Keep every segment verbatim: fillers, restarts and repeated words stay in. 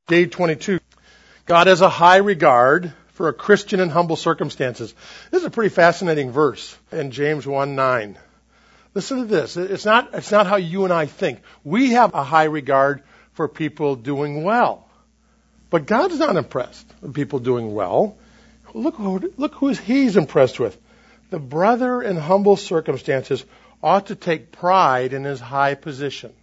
Day twenty-two. God has a high regard for a Christian in humble circumstances. This is a pretty fascinating verse in James one nine. Listen to this. It's not, it's not how you and I think. We have a high regard for people doing well. But God's not impressed with people doing well. Look who, look who he's impressed with. The brother in humble circumstances ought to take pride in his high position.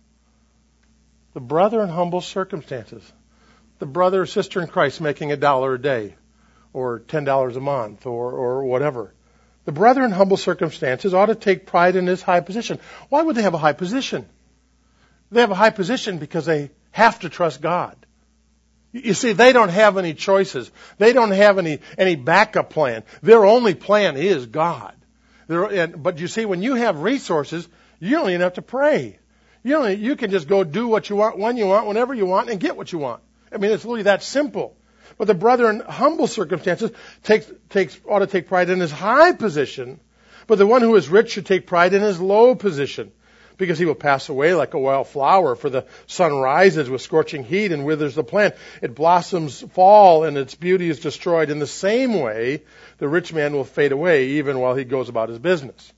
The brother in humble circumstances. The brother or sister in Christ making a dollar a day or ten dollars a month or, or whatever. The brother in humble circumstances ought to take pride in his high position. Why would they have a high position? They have a high position because they have to trust God. You see, they don't have any choices. They don't have any, any backup plan. Their only plan is God. And, but you see, when you have resources, you don't even have to pray. You don't, you can just go do what you want, when you want, whenever you want, and get what you want. I mean, it's really that simple. But the brother in humble circumstances takes, takes, ought to take pride in his high position. But the one who is rich should take pride in his low position, because he will pass away like a wild flower. For the sun rises with scorching heat and withers the plant. It blossoms fall and its beauty is destroyed. In the same way, the rich man will fade away even while he goes about his business.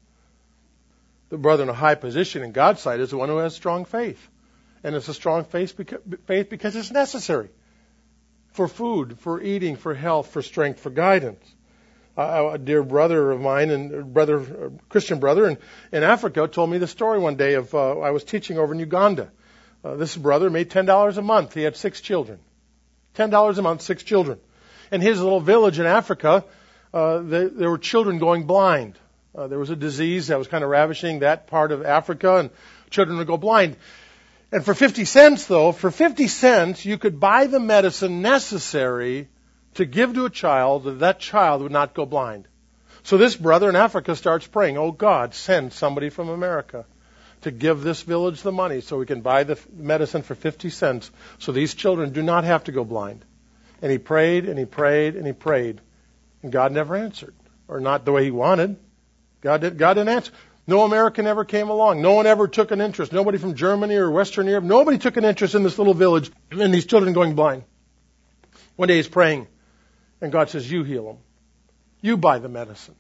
The brother in a high position in God's sight is the one who has strong faith. And it's a strong faith because it's necessary for food, for eating, for health, for strength, for guidance. Uh, a dear brother of mine, and brother, uh, Christian brother in, in Africa, told me the story one day of uh, I was teaching over in Uganda. Uh, this brother made ten dollars a month. He had six children. ten dollars a month, six children. In his little village in Africa, uh, there, there were children going blind. Uh, there was a disease that was kind of ravishing that part of Africa, and children would go blind. And for fifty cents, though, for fifty cents, you could buy the medicine necessary to give to a child that that child would not go blind. So this brother in Africa starts praying, oh God, send somebody from America to give this village the money so we can buy the medicine for fifty cents so these children do not have to go blind. And he prayed and he prayed and he prayed. And God never answered, or not the way he wanted. God, did, God didn't answer. No American ever came along. No one ever took an interest. Nobody from Germany or Western Europe. Nobody took an interest in this little village and these children going blind. One day he's praying, and God says, you heal them. You buy the medicine.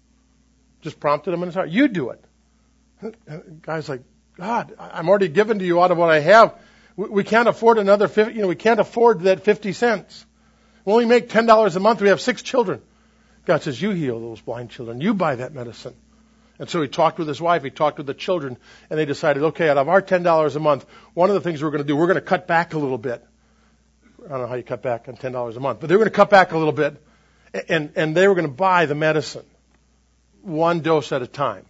Just prompted him in his heart. You do it. And the guy's like, God, I'm already given to you out of what I have. We can't afford another fifty, you know, we can't afford that fifty cents. We only make ten dollars a month. We have six children. God says, you heal those blind children. You buy that medicine. And so he talked with his wife, he talked with the children, and they decided, okay, out of our ten dollars a month, one of the things we're going to do, we're going to cut back a little bit. I don't know how you cut back on ten dollars a month, but they were going to cut back a little bit, and, and they were going to buy the medicine, one dose at a time.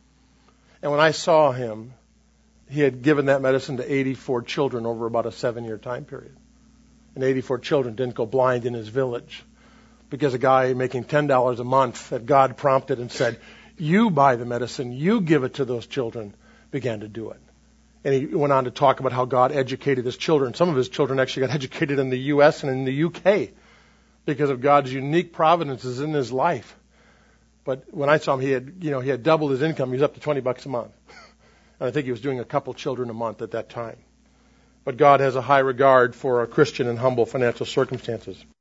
And when I saw him, he had given that medicine to eighty-four children over about a seven-year time period. And eighty-four children didn't go blind in his village because a guy making ten dollars a month that God prompted and said, you buy the medicine, you give it to those children, began to do it. And he went on to talk about how God educated his children. Some of his children actually got educated in the U S and in the U K because of God's unique providences in his life. But when I saw him, he had, you know, he had doubled his income. He was up to twenty bucks a month. And I think he was doing a couple children a month at that time. But God has a high regard for a Christian in humble financial circumstances.